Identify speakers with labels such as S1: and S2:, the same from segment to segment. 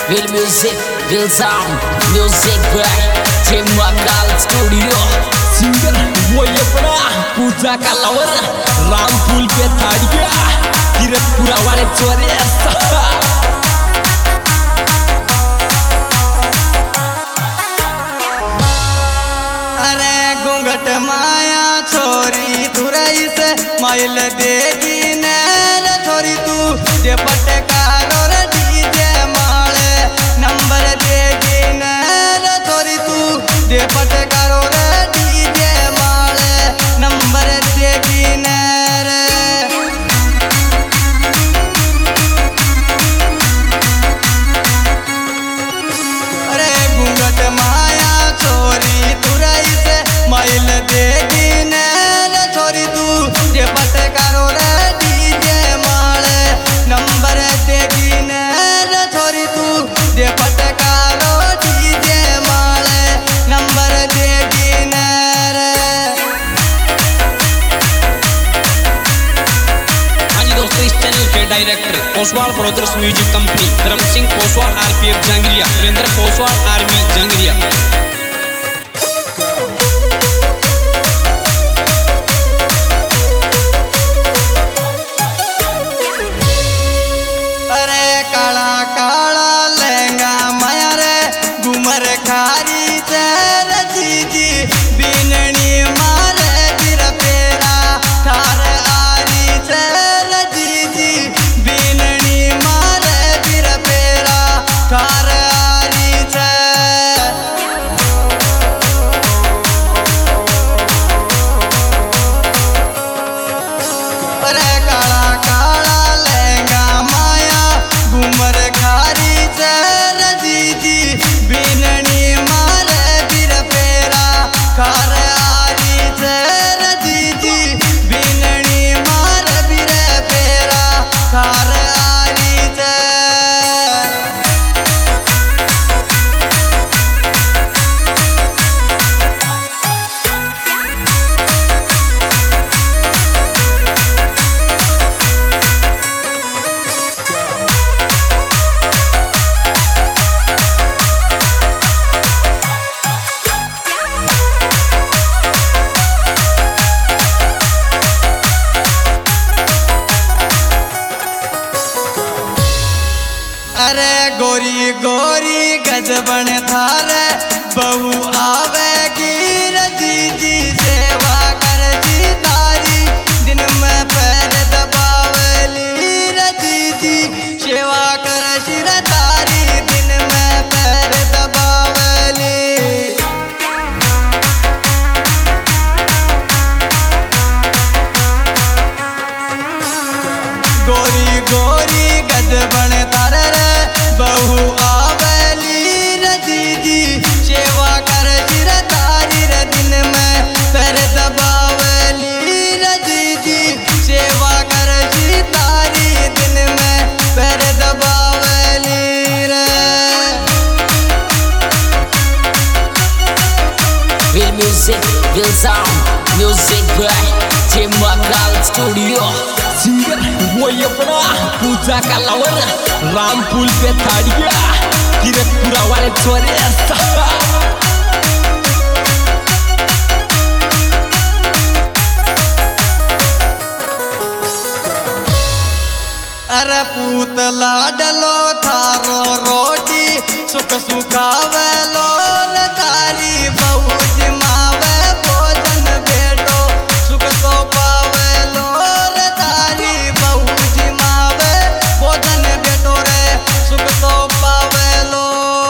S1: Will music, will sound, music by Tim Makal Studio.
S2: Singer वो अपना पूजा का lover रामपुल पे थाड़िया किरतपुरा वाले चोरे
S3: अरे घूंघट माया छोरी तुरई से माइल देगी नैर छोरी तू जे पटकारो रे डीजे माले नंबर देगी नैर छोरी तू जे पटकारो रे डीजे माले नंबर देगी नैर अरे घूंघट माया छोरी तुरई से माइल देगी नैर छोरी तू जे पटकारो रे डीजे माले नंबर देगी नैर छोरी तू जे पटकारो डीजे माले नंबर देगी नैर।
S2: हाँ जी दोस्तों, इस चैनल के director Koswal brothers music company, Dharam Singh Koswal RPF Jangariya, Surendra Koswal army Jangariya.
S3: अरे काला काला लहंगा माया रे घूमर खारी चेर जीजी बीननी मारे गिर पेरा थार आरी चेर जीजी बीननी मारे गिर पेरा थार आरी चेर। अरे काला काला लहंगा माया घूमर खारी चेर जीजी बीननी मारे बिर पेरा खार आरी चेर जीजी बीननी मारे बिर पेरा खार आरी चेर। अरे गोरी गोरी गजबन थारे बहु आवेगी जीजी सेवा कर जी तारी दिन में पैर दबावली जीजी सेवा कर शिर तारी दिन में पैर दबावली। गोरी गोरी गजबन थारे रे बहु आवेली जीजी सेवा कर शिर तारी रे दिन में पैर दबावली जीजी सेवा कर शिर तारी दिन में पैर दबावली रे।
S1: Will music, will sound, music by Tim Makal Studio.
S2: Singer वो अपना पूजा का लवर रामपुल पे थाड़िया किरतपुरा वाले चोरे
S3: अरे पूतला डलो थारो रोटी सुख सुखावे लोल तारी बहु जिमावे भोजन बेटो सुख तो पावे लोल तारी बहु जिमावे भोजन बेटो रे सुख तो पावे लो।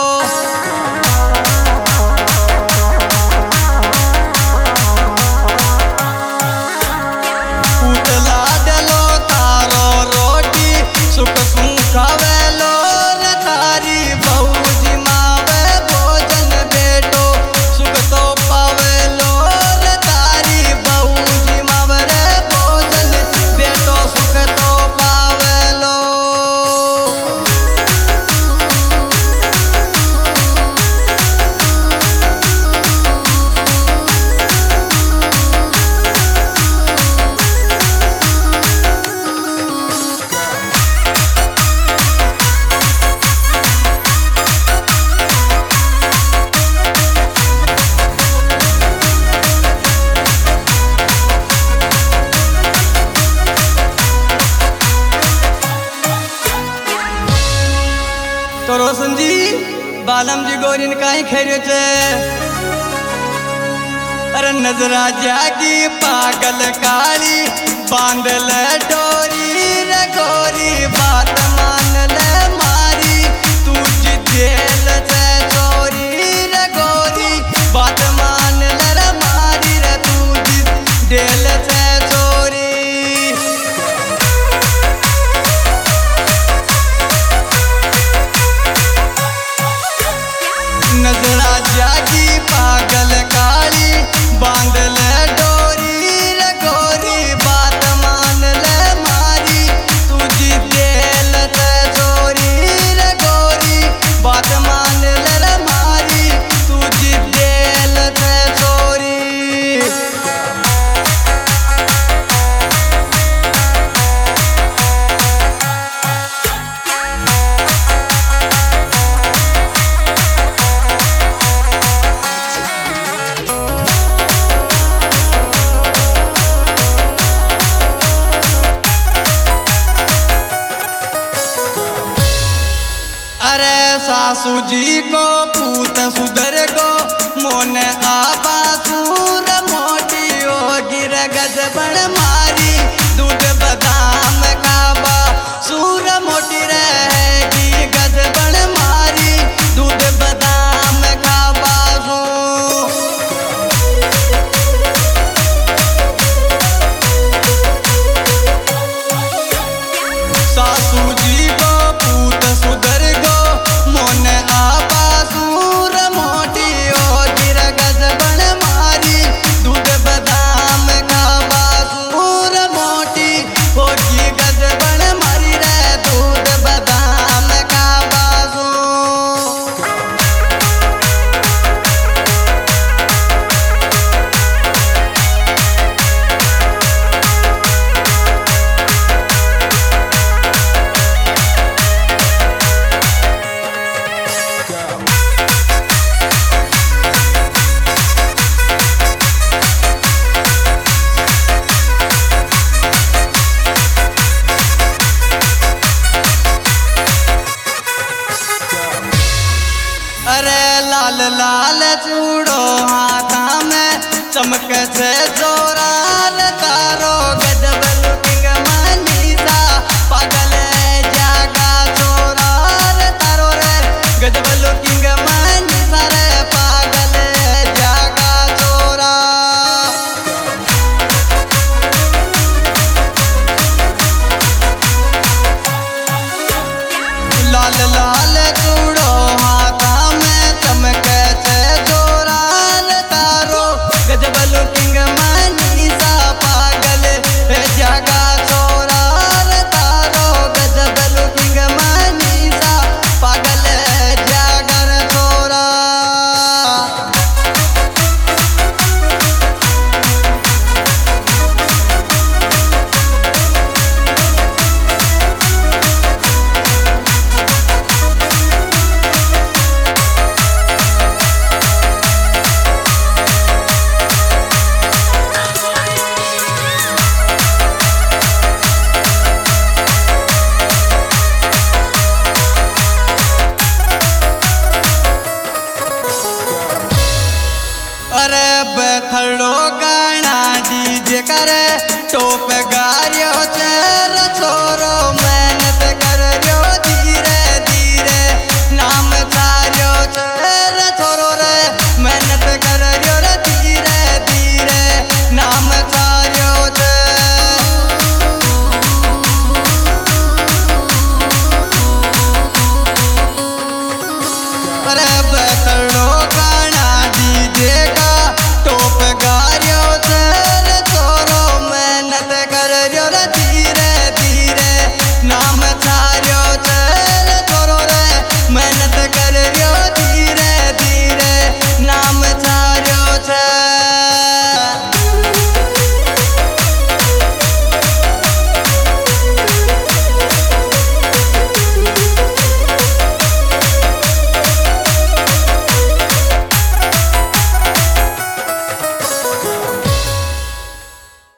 S3: पूतला डलो थारो रोटी सुख सुखावे लो रे तारी बहु जिमावे रोशन जी बालम जी गोरिन काई खेरियो छे। अरे नजरा जागी पागल काली बांध ले डोरी रे गोरी बात मान ले मारी तुझ जेल से चोरी रे गोरी बात मान ले रे मारी रे तुझ जेल से चोरी। नजरा जागी पागल काली बांध ले डोरी रे गोरी बात मान ले मारी तुझी दिल से चोरी रे गोरी बात मान ले रे मारी तुझी दिल से चोरी। अरे सासू जी को पूत सुध